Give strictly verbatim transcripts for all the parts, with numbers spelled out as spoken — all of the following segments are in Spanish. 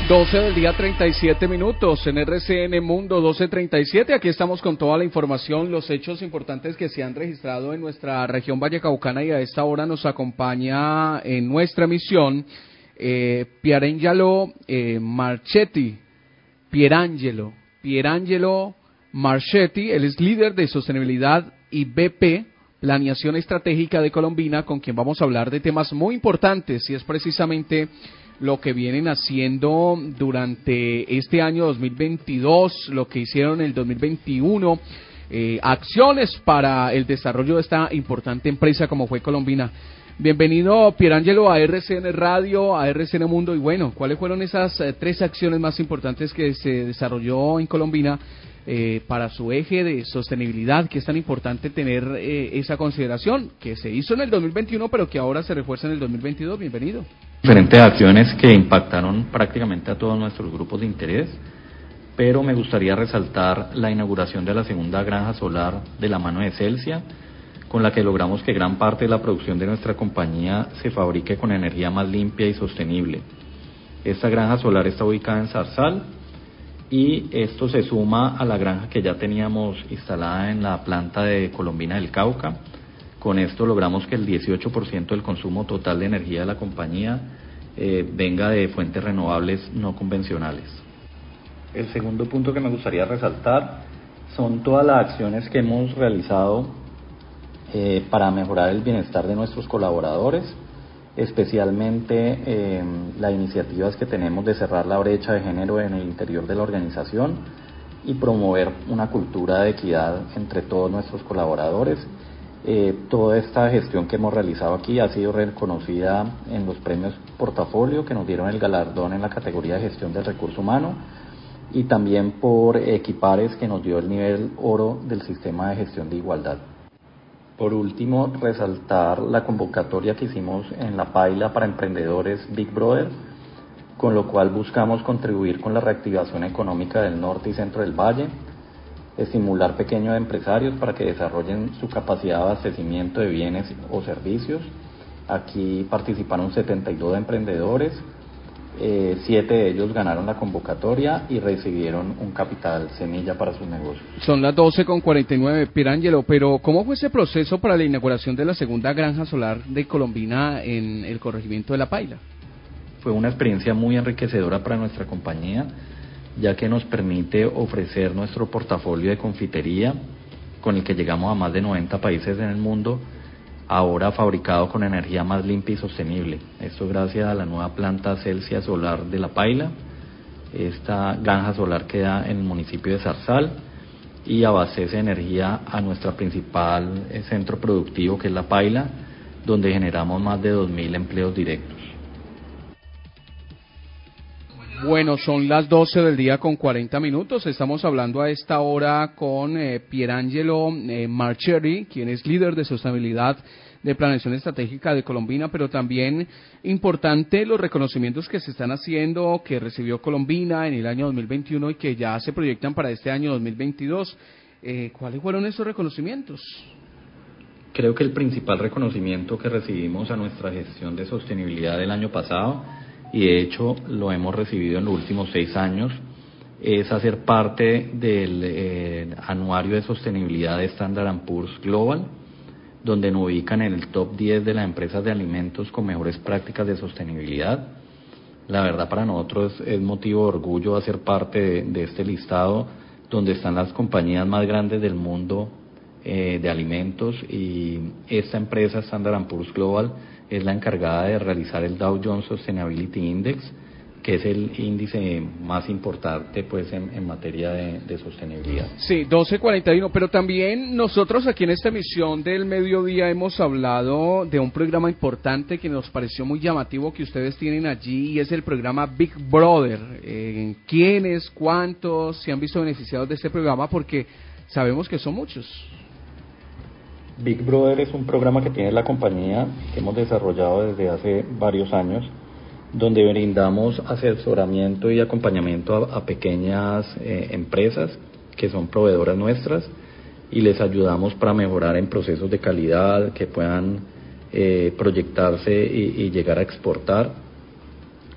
doce del día, treinta y siete minutos en R C N Mundo doce treinta y siete. Aquí estamos con toda la información, los hechos importantes que se han registrado en nuestra región vallecaucana, y a esta hora nos acompaña en nuestra emisión eh, Pierangelo eh, Marchetti. Pierangelo, Pierangelo Marchetti, él es líder de sostenibilidad y B P, Planeación Estratégica de Colombina, con quien vamos a hablar de temas muy importantes, y es precisamente lo que vienen haciendo durante este año dos mil veintidós, lo que hicieron en el dos mil veintiuno, eh, acciones para el desarrollo de esta importante empresa como fue Colombina. Bienvenido, Pierangelo, a R C N Radio, a R C N Mundo. Y bueno, ¿cuáles fueron esas eh, tres acciones más importantes que se desarrolló en Colombina eh, para su eje de sostenibilidad, que es tan importante tener eh, esa consideración, que se hizo en el dos mil veintiuno, pero que ahora se refuerza en el dos mil veintidós? Bienvenido. Diferentes acciones que impactaron prácticamente a todos nuestros grupos de interés, pero me gustaría resaltar la inauguración de la segunda granja solar de la mano de Celsia, con la que logramos que gran parte de la producción de nuestra compañía se fabrique con energía más limpia y sostenible. Esta granja solar está ubicada en Zarzal, y esto se suma a la granja que ya teníamos instalada en la planta de Colombina del Cauca. Con esto logramos que el dieciocho por ciento del consumo total de energía de la compañía eh, venga de fuentes renovables no convencionales. El segundo punto que me gustaría resaltar son todas las acciones que hemos realizado eh, para mejorar el bienestar de nuestros colaboradores, especialmente eh, las iniciativas que tenemos de cerrar la brecha de género en el interior de la organización y promover una cultura de equidad entre todos nuestros colaboradores. Eh, toda esta gestión que hemos realizado aquí ha sido reconocida en los premios Portafolio, que nos dieron el galardón en la categoría de gestión del recurso humano, y también por Equipares, que nos dio el nivel oro del sistema de gestión de igualdad. Por último, resaltar la convocatoria que hicimos en la Paila para emprendedores Big Brother, con lo cual buscamos contribuir con la reactivación económica del norte y centro del valle, estimular pequeños empresarios para que desarrollen su capacidad de abastecimiento de bienes o servicios. Aquí participaron setenta y dos emprendedores, eh, siete de ellos ganaron la convocatoria y recibieron un capital semilla para sus negocios. Son las doce con cuarenta y nueve, Pierangelo, pero ¿cómo fue ese proceso para la inauguración de la segunda granja solar de Colombina en el corregimiento de La Paila? Fue una experiencia muy enriquecedora para nuestra compañía, ya que nos permite ofrecer nuestro portafolio de confitería, con el que llegamos a más de noventa países en el mundo, ahora fabricado con energía más limpia y sostenible. Esto gracias a la nueva planta Celsia Solar de La Paila. Esta granja solar queda en el municipio de Zarzal y abastece energía a nuestro principal centro productivo, que es La Paila, donde generamos más de dos mil empleos directos. Bueno, son las doce del día con cuarenta minutos. Estamos hablando a esta hora con eh, Pierangelo eh, Marchetti, quien es líder de sostenibilidad de Planeación Estratégica de Colombina, pero también importante los reconocimientos que se están haciendo, que recibió Colombina en el año dos mil veintiuno y que ya se proyectan para este año dos mil veintidós. Eh, ¿Cuáles fueron esos reconocimientos? Creo que el principal reconocimiento que recibimos a nuestra gestión de sostenibilidad del año pasado, y de hecho lo hemos recibido en los últimos seis años, es hacer parte del eh, anuario de sostenibilidad de Standard and Poor's Global, donde nos ubican en el top diez de las empresas de alimentos con mejores prácticas de sostenibilidad. La verdad, para nosotros es motivo de orgullo hacer parte de, de este listado, donde están las compañías más grandes del mundo eh, de alimentos, y esta empresa Standard and Poor's Global es la encargada de realizar el Dow Jones Sustainability Index, que es el índice más importante pues en, en materia de, de sostenibilidad. Sí, doce cuarenta y uno, pero también nosotros aquí en esta emisión del mediodía hemos hablado de un programa importante que nos pareció muy llamativo que ustedes tienen allí, y es el programa Big Brother. Eh, ¿Quiénes, cuántos se han visto beneficiados de este programa? Porque sabemos que son muchos. Big Brother es un programa que tiene la compañía, que hemos desarrollado desde hace varios años, donde brindamos asesoramiento y acompañamiento a, a pequeñas eh, empresas que son proveedoras nuestras, y les ayudamos para mejorar en procesos de calidad, que puedan eh, proyectarse y, y llegar a exportar.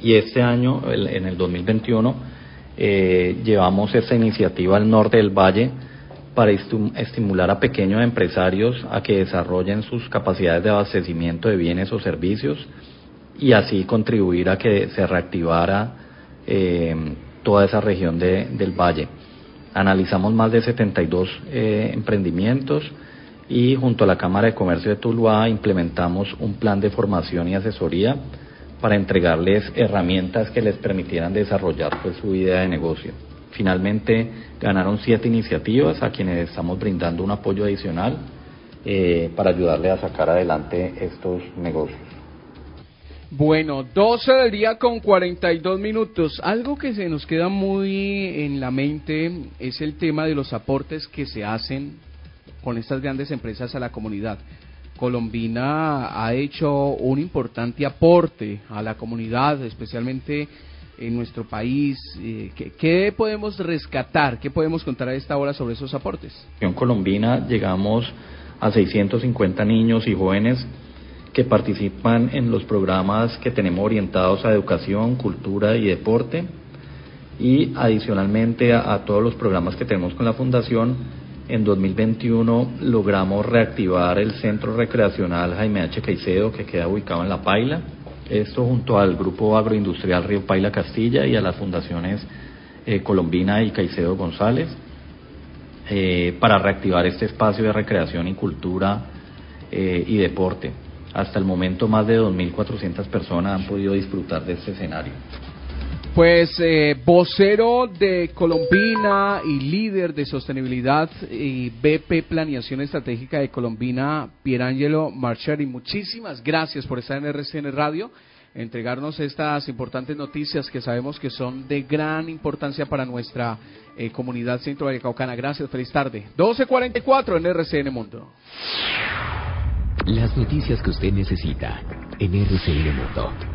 y este año, en el dos mil veintiuno, eh, llevamos esta iniciativa al norte del valle para estimular a pequeños empresarios a que desarrollen sus capacidades de abastecimiento de bienes o servicios y así contribuir a que se reactivara eh, toda esa región de, del valle. Analizamos más de setenta y dos eh, emprendimientos y junto a la Cámara de Comercio de Tuluá implementamos un plan de formación y asesoría para entregarles herramientas que les permitieran desarrollar pues su idea de negocio. Finalmente ganaron siete iniciativas a quienes estamos brindando un apoyo adicional eh, para ayudarles a sacar adelante estos negocios. Bueno, doce del día con cuarenta y dos minutos. Algo que se nos queda muy en la mente es el tema de los aportes que se hacen con estas grandes empresas a la comunidad. Colombina ha hecho un importante aporte a la comunidad, especialmente en nuestro país. Eh, ¿qué, ¿Qué podemos rescatar? ¿Qué podemos contar a esta hora sobre esos aportes? En Colombina llegamos a seiscientos cincuenta niños y jóvenes que participan en los programas que tenemos orientados a educación, cultura y deporte, y adicionalmente a, a todos los programas que tenemos con la Fundación. En dos mil veintiuno logramos reactivar el Centro Recreacional Jaime H. Caicedo, que queda ubicado en La Paila, esto junto al Grupo Agroindustrial Río Paila Castilla y a las fundaciones eh, Colombina y Caicedo González, eh, para reactivar este espacio de recreación y cultura eh, y deporte. Hasta el momento más de dos mil cuatrocientas personas han podido disfrutar de este escenario. Pues eh, vocero de Colombina y líder de sostenibilidad y B P Planeación Estratégica de Colombina, Pierangelo Marcheri, muchísimas gracias por estar en R C N Radio, entregarnos estas importantes noticias que sabemos que son de gran importancia para nuestra eh, comunidad centro vallecaucana. Gracias, feliz tarde. doce cuarenta y cuatro en R C N Mundo. Las noticias que usted necesita en R C N Mundo.